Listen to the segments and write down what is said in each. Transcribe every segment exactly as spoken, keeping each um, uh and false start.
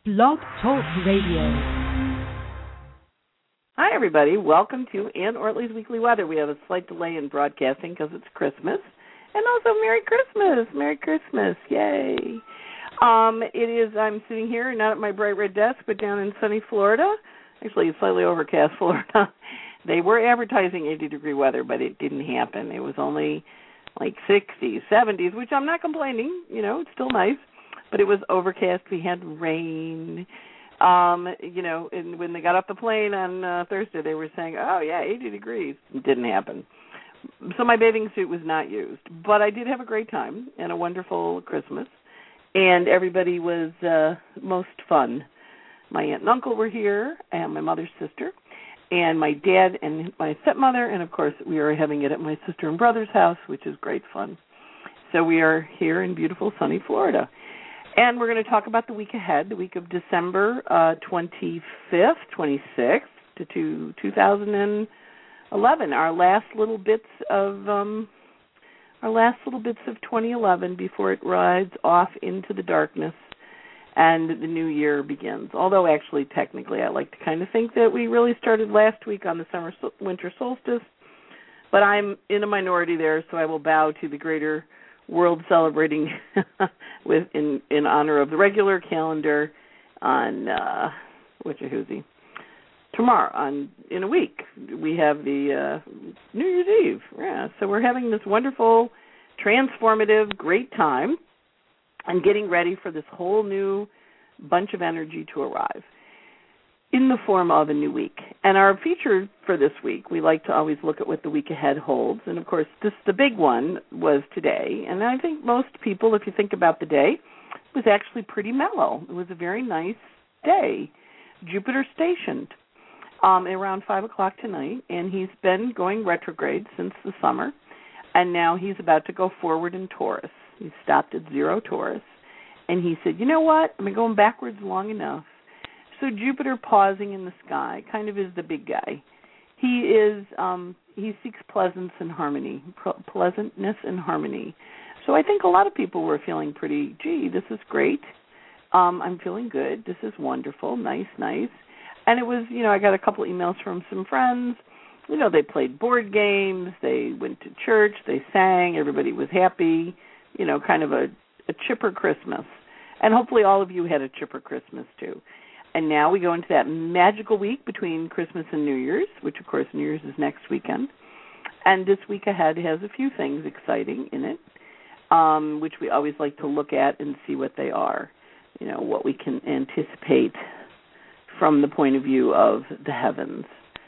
Blog Talk Radio. Hi, everybody. Welcome to Ann Ortley's Weekly Weather. We have a slight delay in broadcasting because it's Christmas. And also, Merry Christmas. Merry Christmas. Yay. Um, it is, I'm sitting here, not at my bright red desk, but down in sunny Florida. Actually, slightly overcast Florida. They were advertising eighty-degree weather, but it didn't happen. It was only like sixties, seventies, which I'm not complaining. You know, it's still nice. But it was overcast. We had rain. Um, you know, and when they got off the plane on uh, Thursday, they were saying, oh, yeah, eighty degrees. It didn't happen. So my bathing suit was not used. But I did have a great time and a wonderful Christmas. And everybody was uh, most fun. My aunt and uncle were here, and my mother's sister, and my dad and my stepmother. And, of course, we are having it at my sister and brother's house, which is great fun. So we are here in beautiful, sunny Florida. And we're going to talk about the week ahead, the week of December uh, twenty-fifth, twenty-sixth to two, two thousand eleven. Our last little bits of um, our last little bits of twenty eleven before it rides off into the darkness and the new year begins. Although, actually, technically, I like to kind of think that we really started last week on the summer winter solstice. But I'm in a minority there, so I will bow to the greater world celebrating with in, in honor of the regular calendar on uh, which a hoozy tomorrow on in a week we have the uh, New Year's Eve. Yeah, so we're having this wonderful, transformative, great time and getting ready for this whole new bunch of energy to arrive in the form of a new week. And our feature for this week, we like to always look at what the week ahead holds. And, of course, this the big one was today. And I think most people, if you think about the day, was actually pretty mellow. It was a very nice day. Jupiter stationed um, around five o'clock tonight, and he's been going retrograde since the summer. And now he's about to go forward in Taurus. He stopped at zero Taurus. And he said, you know what? I've been going backwards long enough. So Jupiter pausing in the sky kind of is the big guy. He is um, he seeks pleasance and harmony, pleasantness and harmony. So I think a lot of people were feeling pretty, gee, this is great. Um, I'm feeling good. This is wonderful. Nice, nice. And it was, you know, I got a couple emails from some friends. You know, they played board games. They went to church. They sang. Everybody was happy. You know, kind of a, a chipper Christmas. And hopefully all of you had a chipper Christmas too. And now we go into that magical week between Christmas and New Year's, which, of course, New Year's is next weekend. And this week ahead has a few things exciting in it, um, which we always like to look at and see what they are, you know, what we can anticipate from the point of view of the heavens.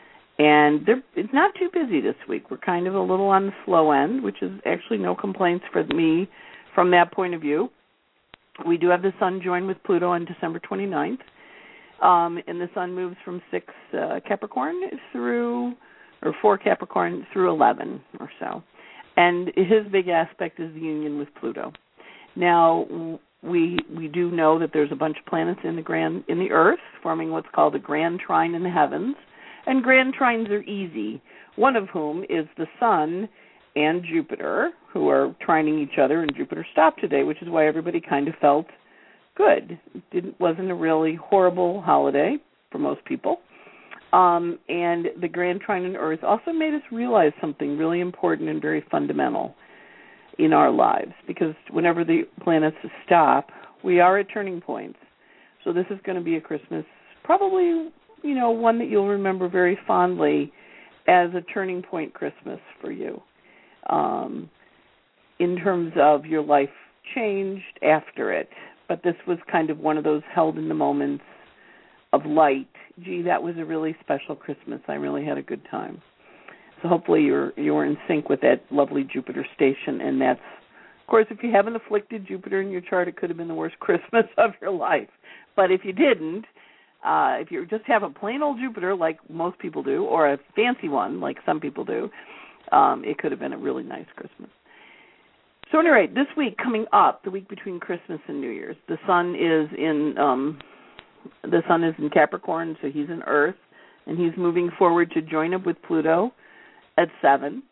And it's not too busy this week. We're kind of a little on the slow end, which is actually no complaints for me from that point of view. We do have the sun join with Pluto on December twenty-ninth. Um, and the sun moves from six uh, Capricorn through, or four Capricorn through eleven or so. And his big aspect is the union with Pluto. Now, we we do know that there's a bunch of planets in the grand in the Earth forming what's called a grand trine in the heavens. And grand trines are easy, one of whom is the sun and Jupiter, who are trining each other, and Jupiter stopped today, which is why everybody kind of felt good. It didn't, wasn't a really horrible holiday for most people. Um, and the Grand Trine in Earth also made us realize something really important and very fundamental in our lives, because whenever the planets stop, we are at turning points. So this is going to be a Christmas, probably, you know, one that you'll remember very fondly as a turning point Christmas for you, um, in terms of your life changed after it. But this was kind of one of those held in the moments of light. Gee, that was a really special Christmas. I really had a good time. So hopefully you're you're in sync with that lovely Jupiter station. And that's, of course, if you haven't afflicted Jupiter in your chart, it could have been the worst Christmas of your life. But if you didn't, uh, if you just have a plain old Jupiter like most people do, or a fancy one like some people do, um, it could have been a really nice Christmas. So, at any rate, this week coming up, the week between Christmas and New Year's, the sun is in um, the sun is in Capricorn, so he's in Earth, and he's moving forward to join up with Pluto at seven.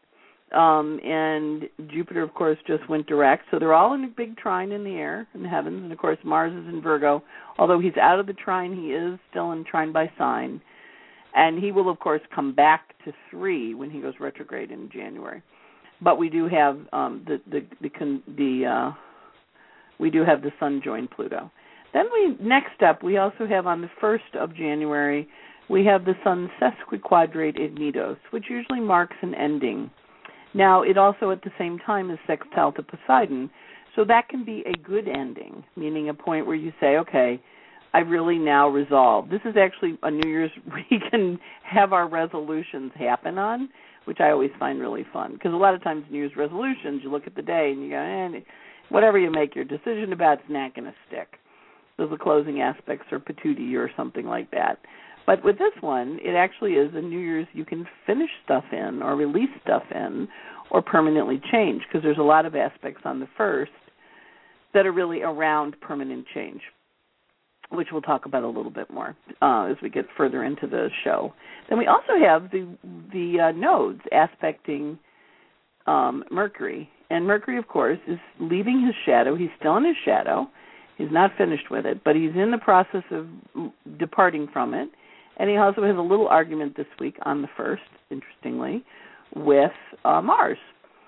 Um, and Jupiter, of course, just went direct. So they're all in a big trine in the air, in the heavens. And, of course, Mars is in Virgo. Although he's out of the trine, he is still in trine by sign. And he will, of course, come back to three when he goes retrograde in January. But we do have um, the the the, the uh, we do have the Sun join Pluto. Then we next up we also have on the first of January we have the Sun sesquiquadrate Ignitos, which usually marks an ending. Now it also at the same time is sextile to Poseidon, so that can be a good ending, meaning a point where you say, okay, I really now resolve. This is actually a New Year's we can have our resolutions happen on, which I always find really fun. Because a lot of times New Year's resolutions, you look at the day and you go, eh, whatever you make your decision about, it's not going to stick. So the closing aspects are patootie or something like that. But with this one, it actually is a New Year's you can finish stuff in or release stuff in or permanently change, because there's a lot of aspects on the first that are really around permanent change, which we'll talk about a little bit more uh, as we get further into the show. Then we also have the the uh, nodes aspecting um, Mercury. And Mercury, of course, is leaving his shadow. He's still in his shadow. He's not finished with it, but he's in the process of departing from it. And he also has a little argument this week on the first, interestingly, with uh, Mars.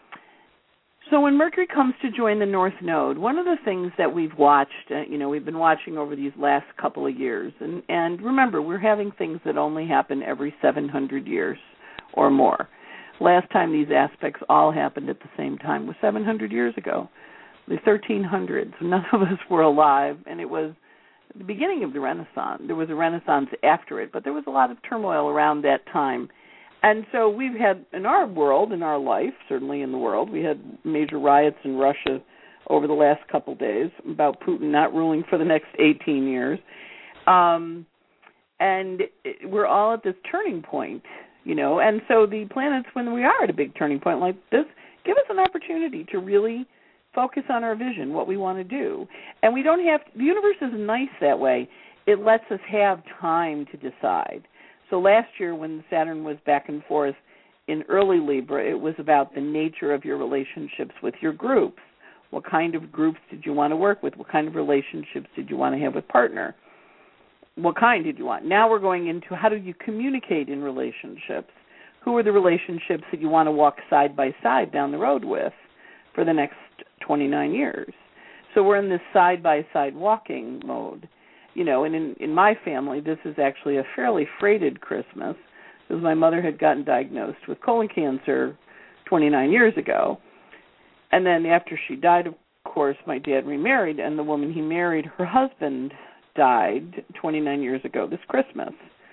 So when Mercury comes to join the North Node, one of the things that we've watched, uh, you know, we've been watching over these last couple of years, and, and remember, we're having things that only happen every seven hundred years or more. Last time these aspects all happened at the same time was seven hundred years ago, the thirteen hundreds. None of us were alive, and it was the beginning of the Renaissance. There was a Renaissance after it, but there was a lot of turmoil around that time. And so we've had, in our world, in our life, certainly in the world, we had major riots in Russia over the last couple of days about Putin not ruling for the next eighteen years. Um, and it, we're all at this turning point, you know. And so the planets, when we are at a big turning point like this, give us an opportunity to really focus on our vision, what we want to do. And we don't have, the universe is nice that way. It lets us have time to decide. So last year when Saturn was back and forth in early Libra, it was about the nature of your relationships with your groups. What kind of groups did you want to work with? What kind of relationships did you want to have with partner? What kind did you want? Now we're going into how do you communicate in relationships? Who are the relationships that you want to walk side by side down the road with for the next twenty-nine years? So we're in this side-by-side walking mode. You know, and in, in my family, this is actually a fairly freighted Christmas, because my mother had gotten diagnosed with colon cancer twenty-nine years ago. And then after she died, of course, my dad remarried, and the woman he married, her husband died twenty-nine years ago this Christmas.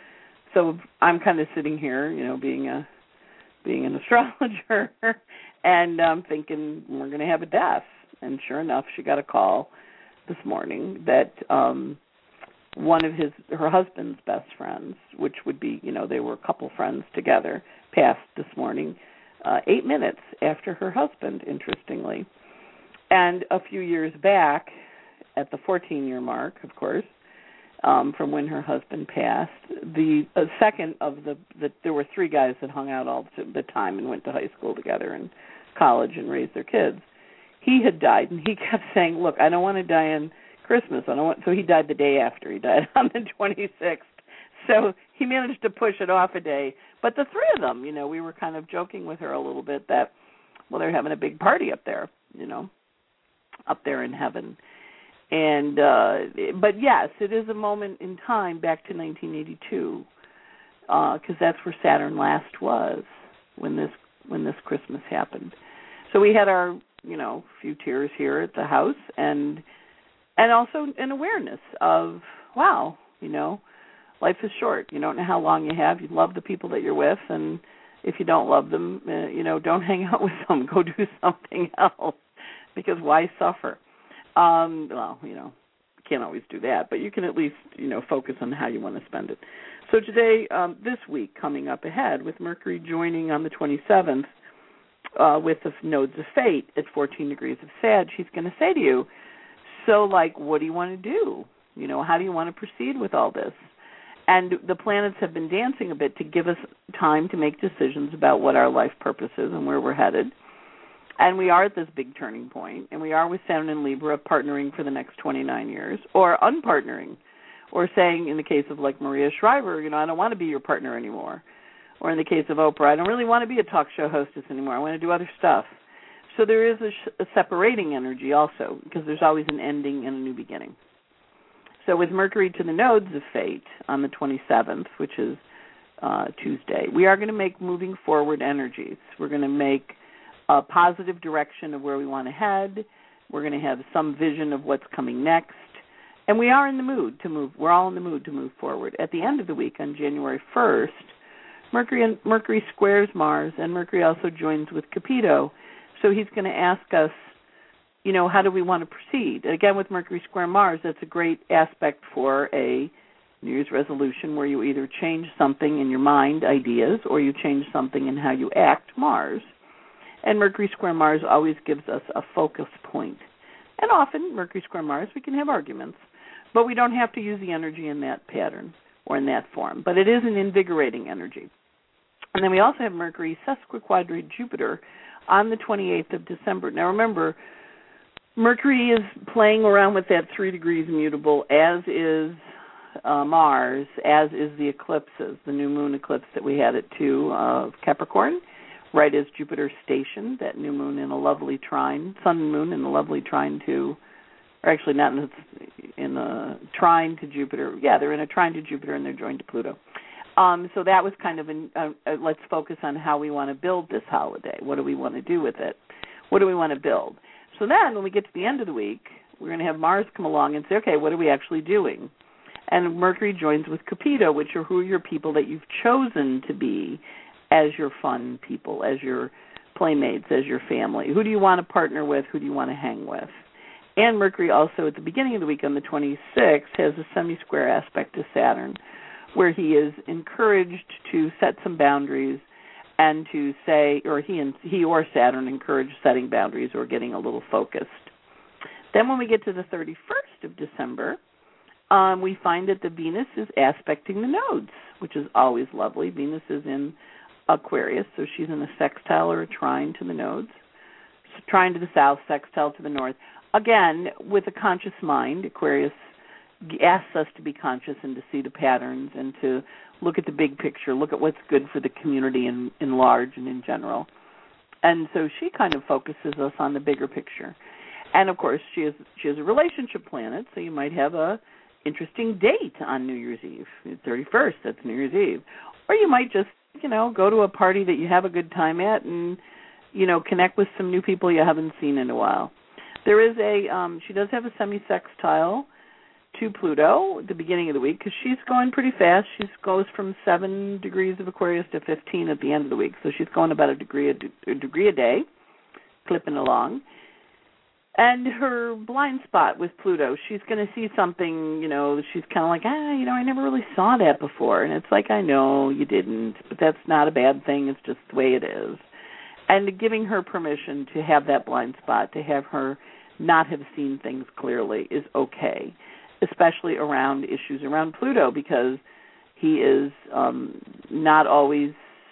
So I'm kind of sitting here, you know, being a being an astrologer, and um, thinking we're going to have a death. And sure enough, she got a call this morning that um, one of his her husband's best friends, which would be, you know, they were a couple friends together, passed this morning, uh, eight minutes after her husband, interestingly. And a few years back, at the fourteen-year mark, of course, um, from when her husband passed, the uh, second of the, the, there were three guys that hung out all the time and went to high school together and college and raised their kids. He had died, and he kept saying, look, I don't want to die in Christmas. I don't want, so he died the day after. He died on the twenty-sixth. So he managed to push it off a day. But the three of them, you know, we were kind of joking with her a little bit that, well, they're having a big party up there, you know, up there in heaven. And uh, but yes, it is a moment in time back to nineteen eighty-two, because uh, that's where Saturn last was when this when this Christmas happened. So we had our, you know, few tears here at the house, and and also an awareness of, wow, you know, life is short. You don't know how long you have. You love the people that you're with, and if you don't love them, uh, you know, don't hang out with them. Go do something else, because why suffer? Um, well, you know, you can't always do that, but you can at least, you know, focus on how you want to spend it. So today, um, this week coming up ahead, with Mercury joining on the twenty-seventh uh, with the nodes of fate at fourteen degrees of Sag, she's going to say to you, so, like, what do you want to do? You know, how do you want to proceed with all this? And the planets have been dancing a bit to give us time to make decisions about what our life purpose is and where we're headed. And we are at this big turning point, and we are with Saturn and Libra partnering for the next twenty-nine years, or unpartnering, or saying, in the case of like Maria Shriver, you know, I don't want to be your partner anymore. Or in the case of Oprah, I don't really want to be a talk show hostess anymore. I want to do other stuff. So there is a, sh- a separating energy also, because there's always an ending and a new beginning. So with Mercury to the nodes of fate on the twenty-seventh, which is uh, Tuesday, we are going to make moving forward energies. We're going to make a positive direction of where we want to head. We're going to have some vision of what's coming next. And we are in the mood to move. We're all in the mood to move forward. At the end of the week, on January first, Mercury and Mercury squares Mars, and Mercury also joins with Capito. So he's going to ask us, you know, how do we want to proceed? Again, with Mercury square Mars, that's a great aspect for a New Year's resolution where you either change something in your mind, ideas, or you change something in how you act, Mars. And Mercury square Mars always gives us a focus point. And often, Mercury square Mars, we can have arguments, but we don't have to use the energy in that pattern or in that form. But it is an invigorating energy. And then we also have Mercury sesquiquadrate Jupiter on the twenty-eighth of December. Now remember, Mercury is playing around with that three degrees mutable, as is uh, Mars, as is the eclipses, the new moon eclipse that we had at two of Capricorn, right as Jupiter stationed, that new moon in a lovely trine, sun and moon in a lovely trine to, or actually not in a, in a trine to Jupiter. Yeah, they're in a trine to Jupiter and they're joined to Pluto. Um, so that was kind of, an, uh, uh, let's focus on how we want to build this holiday. What do we want to do with it? What do we want to build? So then when we get to the end of the week, we're going to have Mars come along and say, okay, what are we actually doing? And Mercury joins with Capito, which are who are your people that you've chosen to be as your fun people, as your playmates, as your family. Who do you want to partner with? Who do you want to hang with? And Mercury also at the beginning of the week on the twenty-sixth has a semi-square aspect to Saturn, where he is encouraged to set some boundaries and to say, or he and he or Saturn encourage setting boundaries or getting a little focused. Then when we get to the thirty-first of December, um, we find that the Venus is aspecting the nodes, which is always lovely. Venus is in Aquarius, so she's in a sextile or a trine to the nodes, trine to the south, sextile to the north. Again, with a conscious mind, Aquarius asks us to be conscious and to see the patterns and to look at the big picture, look at what's good for the community in, in large and in general. And so she kind of focuses us on the bigger picture. And, of course, she is she is a relationship planet, so you might have a interesting date on New Year's Eve. thirty-first, that's New Year's Eve. Or you might just, you know, go to a party that you have a good time at and, you know, connect with some new people you haven't seen in a while. There is a, um, she does have a semi-sextile to Pluto at the beginning of the week because she's going pretty fast. She goes from seven degrees of Aquarius to fifteen at the end of the week, so she's going about a degree a, a degree a day, clipping along. And her blind spot with Pluto, she's going to see something, you know, she's kind of like, ah, you know, I never really saw that before. And it's like, I know you didn't, but that's not a bad thing. It's just the way it is. And giving her permission to have that blind spot, to have her not have seen things clearly is okay, especially around issues around Pluto, because he is um, not always,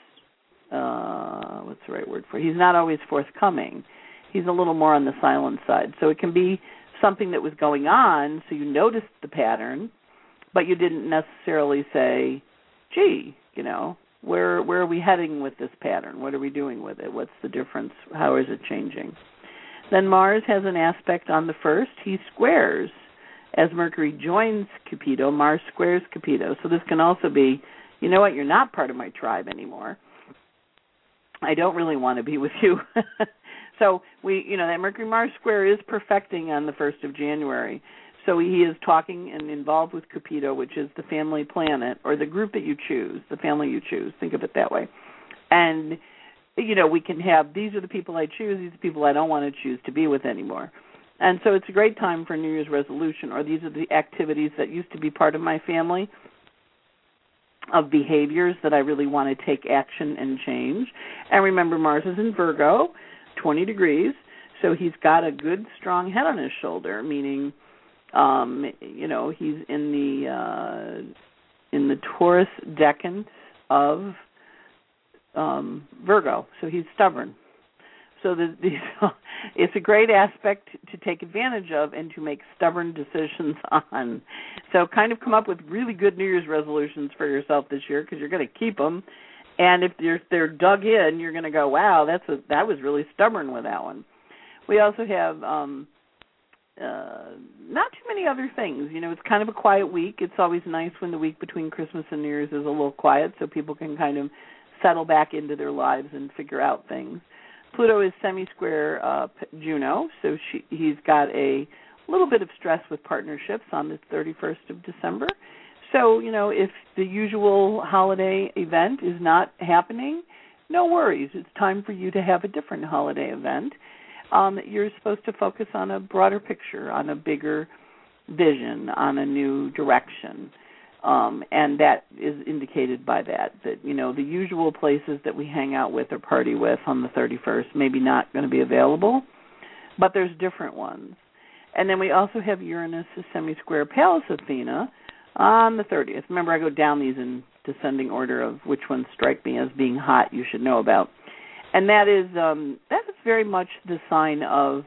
uh, what's the right word for it? He's not always forthcoming. He's a little more on the silent side. So it can be something that was going on, so you noticed the pattern, but you didn't necessarily say, gee, you know, where where are we heading with this pattern? What are we doing with it? What's the difference? How is it changing? Then Mars has an aspect on the first. He squares. As Mercury joins Capito, Mars squares Capito. So this can also be, you know what, you're not part of my tribe anymore. I don't really want to be with you. So we, you know, that Mercury-Mars square is perfecting on the first of January. So he is talking and involved with Capito, which is the family planet, or the group that you choose, the family you choose. Think of it that way. And, you know, we can have, these are the people I choose, these are the people I don't want to choose to be with anymore. And so it's a great time for New Year's resolution, or these are the activities that used to be part of my family, of behaviors that I really want to take action and change. And remember, Mars is in Virgo, twenty degrees, so he's got a good, strong head on his shoulder, meaning, um, you know, he's in the uh, in the Taurus decant of um, Virgo, so he's stubborn. So the, the, it's a great aspect to take advantage of and to make stubborn decisions on. So kind of come up with really good New Year's resolutions for yourself this year because you're going to keep them. And if they're, they're dug in, you're going to go, wow, that's a, that was really stubborn with that one. We also have um, uh, not too many other things. You know, it's kind of a quiet week. It's always nice when the week between Christmas and New Year's is a little quiet so people can kind of settle back into their lives and figure out things. Pluto is semi-square uh, Juno, so she, he's got a little bit of stress with partnerships on the thirty-first of December. So, you know, if the usual holiday event is not happening, no worries. It's time for you to have a different holiday event. Um, you're supposed to focus on a broader picture, on a bigger vision, on a new direction. Um, and that is indicated by that, that, you know, the usual places that we hang out with or party with on the thirty-first maybe not going to be available, but there's different ones. And then we also have Uranus, a semi-square Pallas Athena, on the thirtieth. Remember, I go down these in descending order of which ones strike me as being hot you should know about. And that is um, that is very much the sign of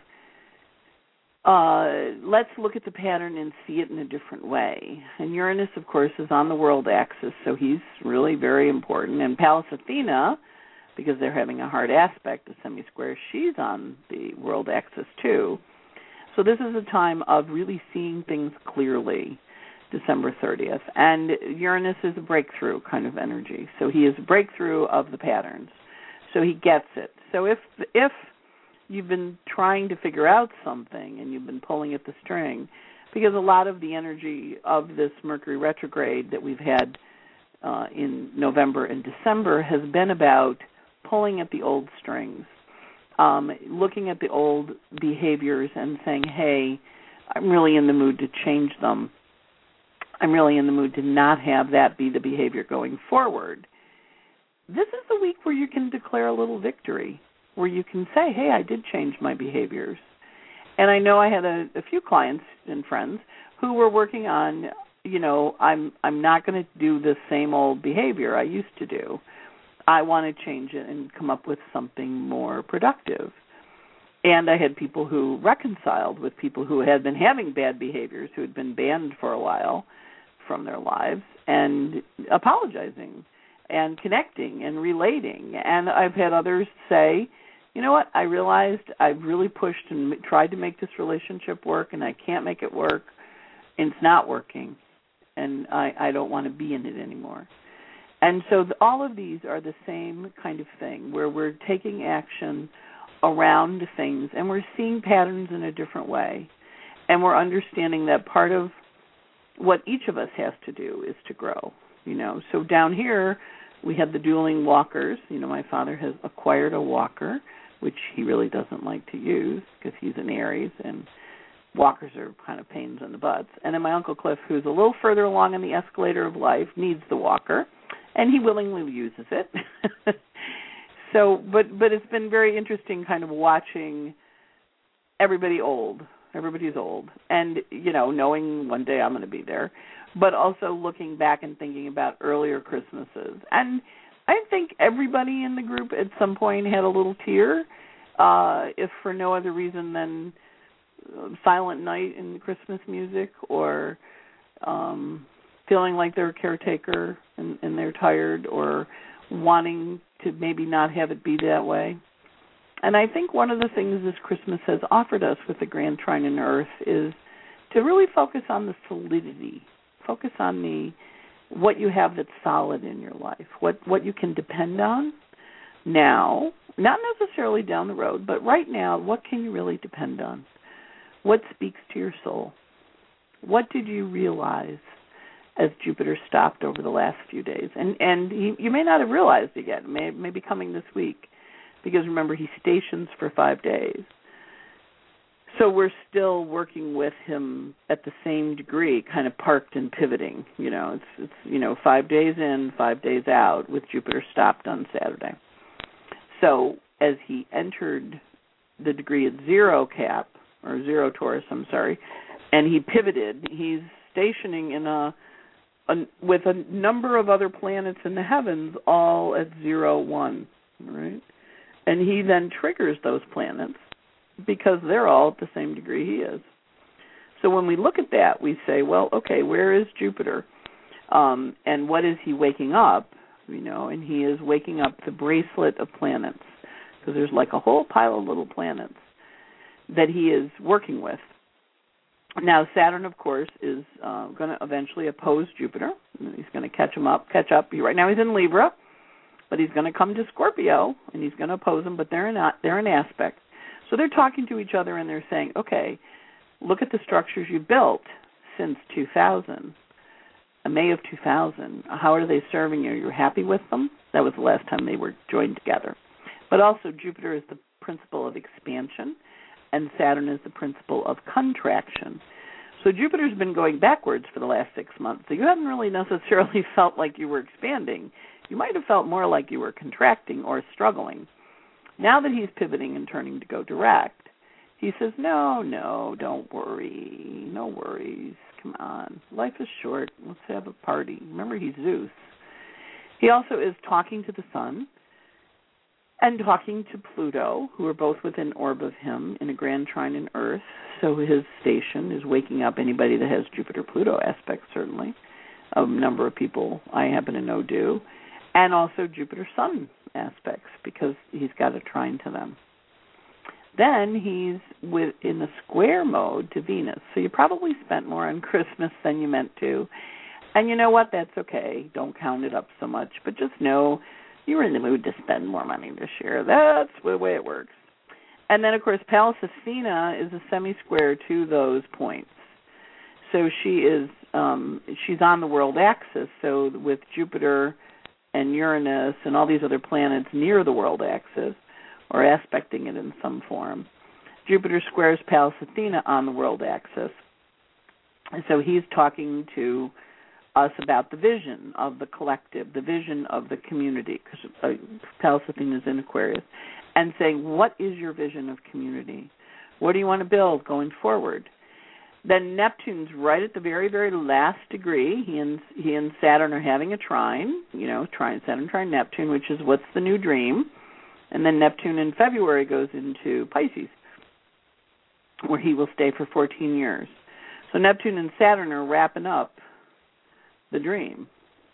Uh, let's look at the pattern and see it in a different way. And Uranus, of course, is on the world axis, so he's really very important. And Pallas Athena, because they're having a hard aspect, a semi-square, she's on the world axis too. So this is a time of really seeing things clearly, December thirtieth. And Uranus is a breakthrough kind of energy. So he is a breakthrough of the patterns. So he gets it. So if if... you've been trying to figure out something and you've been pulling at the string, because a lot of the energy of this Mercury retrograde that we've had uh, in November and December has been about pulling at the old strings, um, looking at the old behaviors and saying, hey, I'm really in the mood to change them. I'm really in the mood to not have that be the behavior going forward. This is the week where you can declare a little victory, where you can say, hey, I did change my behaviors. And I know I had a, a few clients and friends who were working on, you know, I'm I'm not going to do the same old behavior I used to do. I want to change it and come up with something more productive. And I had people who reconciled with people who had been having bad behaviors, who had been banned for a while from their lives, and apologizing and connecting and relating. And I've had others say, you know what, I realized I've really pushed and tried to make this relationship work, and I can't make it work, and it's not working, and I, I don't want to be in it anymore. And so the, all of these are the same kind of thing, where we're taking action around things, and we're seeing patterns in a different way, and we're understanding that part of what each of us has to do is to grow. You know, so down here we have the dueling walkers. You know, my father has acquired a walker, which he really doesn't like to use because he's an Aries, and walkers are kind of pains in the butts. And then my Uncle Cliff, who's a little further along in the escalator of life, needs the walker, and he willingly uses it. so, but but it's been very interesting kind of watching everybody old. Everybody's old. And, you know, knowing one day I'm going to be there, but also looking back and thinking about earlier Christmases. And I think everybody in the group at some point had a little tear, uh, if for no other reason than Silent Night in Christmas music, or um, feeling like they're a caretaker and, and they're tired, or wanting to maybe not have it be that way. And I think one of the things this Christmas has offered us with the Grand Trine in Earth is to really focus on the solidity, focus on the what you have that's solid in your life, what, what you can depend on now, not necessarily down the road, but right now, what can you really depend on? What speaks to your soul? What did you realize as Jupiter stopped over the last few days? And and he, you may not have realized it yet. It may, may be coming this week, because remember, he stations for five days. So we're still working with him at the same degree, kind of parked and pivoting. You know, it's, it's you know, five days in, five days out, with Jupiter stopped on Saturday. So as he entered the degree at zero cap, or zero Taurus, I'm sorry, and he pivoted, he's stationing in a a, with a number of other planets in the heavens all at zero, one, right? And he then triggers those planets because they're all at the same degree he is. So when we look at that, we say, well, okay, where is Jupiter? Um, and what is he waking up? You know, and he is waking up the bracelet of planets, because there's like a whole pile of little planets that he is working with. Now, Saturn, of course, is uh, going to eventually oppose Jupiter. He's going to catch him up, catch up. Right now he's in Libra, but he's going to come to Scorpio, and he's going to oppose him, but they're in, they're in aspect. So they're talking to each other, and they're saying, okay, look at the structures you built since two thousand. May of two thousand. How are they serving you? You're happy with them? That was the last time they were joined together. But also Jupiter is the principle of expansion, and Saturn is the principle of contraction. So Jupiter's been going backwards for the last six months. So you haven't really necessarily felt like you were expanding. You might have felt more like you were contracting or struggling. Now that he's pivoting and turning to go direct, he says, no, no, don't worry. No worries. Come on. Life is short. Let's have a party. Remember, he's Zeus. He also is talking to the sun and talking to Pluto, who are both within orb of him in a grand trine in Earth. So his station is waking up anybody that has Jupiter-Pluto aspects, certainly. A number of people I happen to know do. And also Jupiter-Sun aspects, because he's got a trine to them. Then he's with in the square mode to Venus. So you probably spent more on Christmas than you meant to. And you know what? That's okay. Don't count it up so much. But just know you were in the mood to spend more money this year. That's the way it works. And then, of course, Pallas Athena is a semi-square to those points. So she is um, she's on the world axis. So with Jupiter and Uranus and all these other planets near the world axis, or aspecting it in some form, Jupiter squares Pallas Athena on the world axis. And so he's talking to us about the vision of the collective, the vision of the community, because uh, Pallas Athena is in Aquarius, and saying, what is your vision of community? What do you want to build going forward? Then Neptune's right at the very, very last degree. He and, he and Saturn are having a trine, you know, trine Saturn, trine Neptune, which is what's the new dream. And then Neptune in February goes into Pisces, where he will stay for fourteen years. So Neptune and Saturn are wrapping up the dream.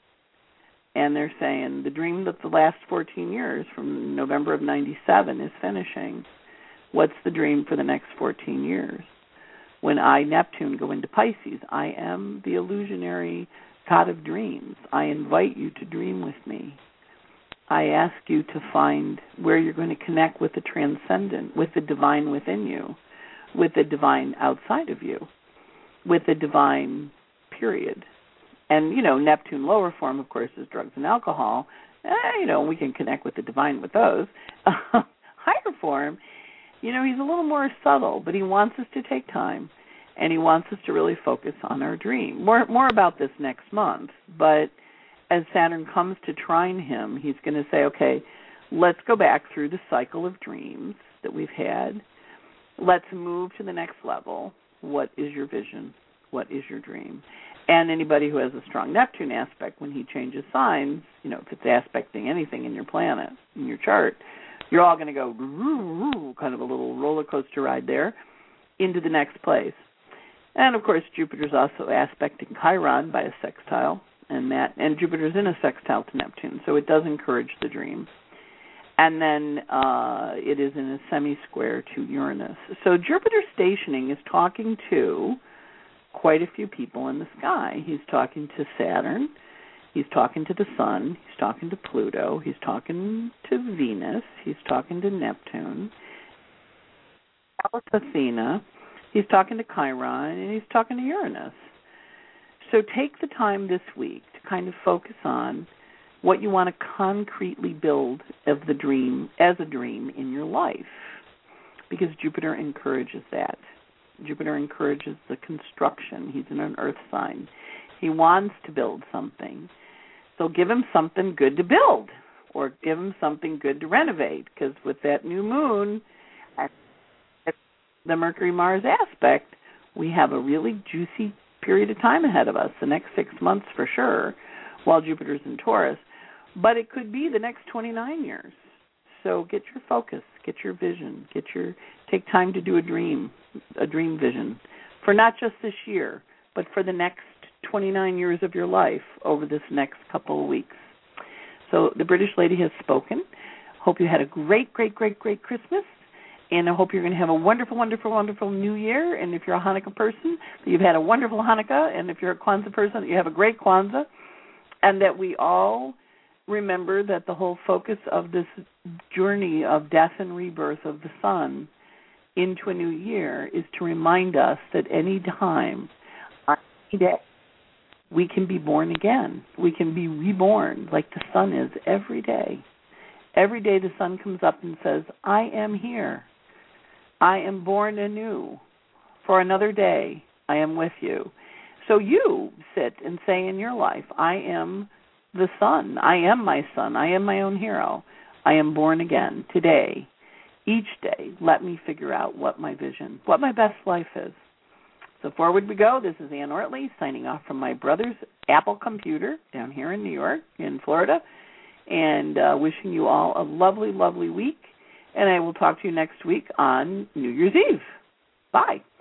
And they're saying the dream that the last fourteen years, from November of ninety-seven, is finishing. What's the dream for the next fourteen years? When I, Neptune, go into Pisces, I am the illusionary god of dreams. I invite you to dream with me. I ask you to find where you're going to connect with the transcendent, with the divine within you, with the divine outside of you, with the divine, period. And, you know, Neptune lower form, of course, is drugs and alcohol. Eh, you know, we can connect with the divine with those. Higher form, you know, he's a little more subtle, but he wants us to take time, and he wants us to really focus on our dream. More, more about this next month, but as Saturn comes to trine him, he's going to say, okay, let's go back through the cycle of dreams that we've had. Let's move to the next level. What is your vision? What is your dream? And anybody who has a strong Neptune aspect, when he changes signs, you know, if it's aspecting anything in your planet, in your chart, you're all going to go, kind of a little roller coaster ride there, into the next place. And, of course, Jupiter's also aspecting Chiron by a sextile. And that, and Jupiter's in a sextile to Neptune, so it does encourage the dream. And then uh, it is in a semi-square to Uranus. So Jupiter stationing is talking to quite a few people in the sky. He's talking to Saturn. He's talking to the Sun. He's talking to Pluto. He's talking to Venus. He's talking to Neptune. Pallas Athena. He's talking to Chiron, and he's talking to Uranus. So take the time this week to kind of focus on what you want to concretely build of the dream, as a dream in your life, because Jupiter encourages that. Jupiter encourages the construction. He's in an earth sign. He wants to build something. So give him something good to build, or give him something good to renovate, because with that new moon, the Mercury-Mars aspect, we have a really juicy period of time ahead of us, the next six months for sure, while Jupiter's in Taurus. But it could be the next twenty-nine years. So get your focus, get your vision, get your take time to do a dream, a dream vision, for not just this year, but for the next twenty-nine years of your life over this next couple of weeks. So the British lady has spoken. Hope you had a great, great, great, great Christmas. And I hope you're going to have a wonderful, wonderful, wonderful New Year. And if you're a Hanukkah person, that you've had a wonderful Hanukkah. And if you're a Kwanzaa person, that you have a great Kwanzaa. And that we all remember that the whole focus of this journey of death and rebirth of the sun into a new year is to remind us that any time, any day, we can be born again. We can be reborn like the sun is every day. Every day the sun comes up and says, I am here. I am born anew. For another day, I am with you. So you sit and say in your life, I am the sun. I am my son. I am my own hero. I am born again today. Each day, let me figure out what my vision, what my best life is. So forward we go. This is Ann Ortley signing off from my brother's Apple computer down here in New York, in Florida, and uh, wishing you all a lovely, lovely week. And I will talk to you next week on New Year's Eve. Bye.